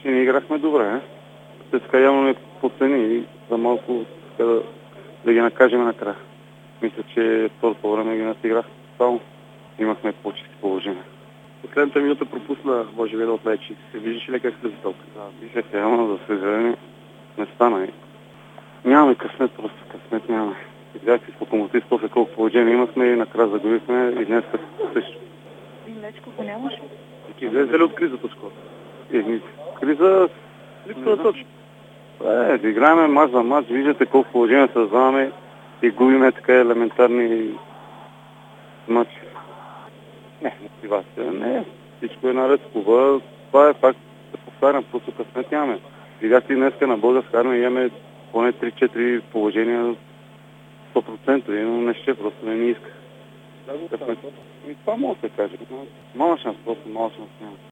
че ние играхме добре. Те така явно не подцени и за малко така да ги накажем накрая. Мисля, че второто време ги надиграх тотално. Имахме по-чисти положения. Последната минута пропусна, може би, едно от мечи. Се виждаш ли как след толкова? Да, виждах, ама за съжаление не стана. Нямаме късмет, просто късмет нямаме. Видяхте с Локомотив, после колко положение имахме и накрая загубихме и днес също. И Лечко го нямаш? Излезе ли от кризата скоро? Криза... Липсва да точно. Да играем мач за мач, виждате колко положение създаваме и губиме така елементарни матчи. Не, мотивация не. Всичко е наред с клуба. Това е факт, да повтарям, просто късмет нямаме. Видяхте и днеска на българска армия имаме поне 3-4 положения 100%, но не ще, просто не ни иска. Да, Това може да се каже. Мала шанс, просто мала шанс няма.